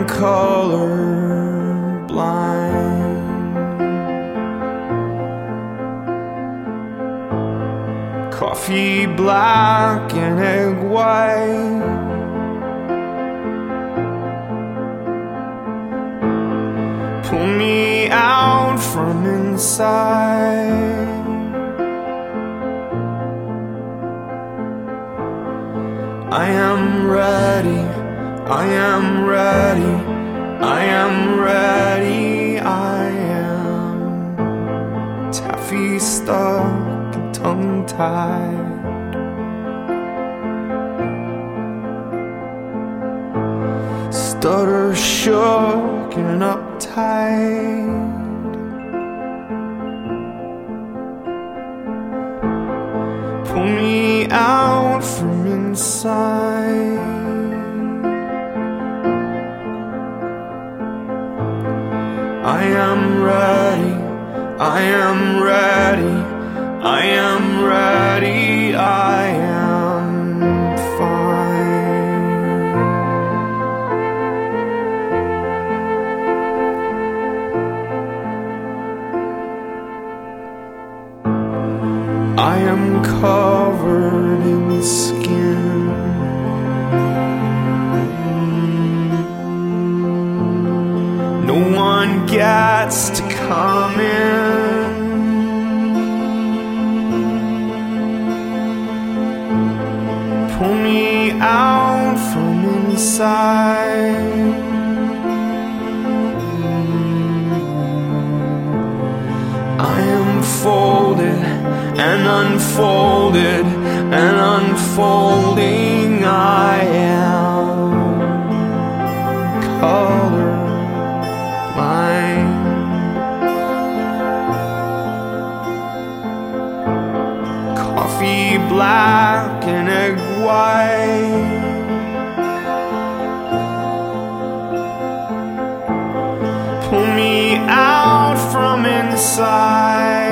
am color blind. Coffee black and egg white. Pull me out from inside. I am ready, I am ready, I am ready, I am taffy stuck and tongue-tied. Stutter shook and uptight. Pull me out from inside. I am ready, I am ready, I am ready, I am fine. I am covered in skin. No one gets to come in. Pull me out from inside. I am folded and unfolded and unfolding. I am color blind. Coffee black and egg white. Pull me out from inside.